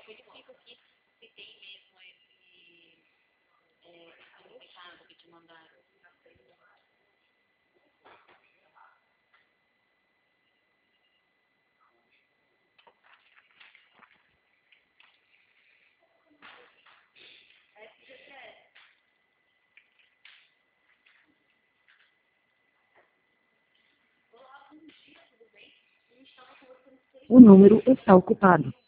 verifico aqui se tem mesmo esse recado que te mandaram. O número está ocupado.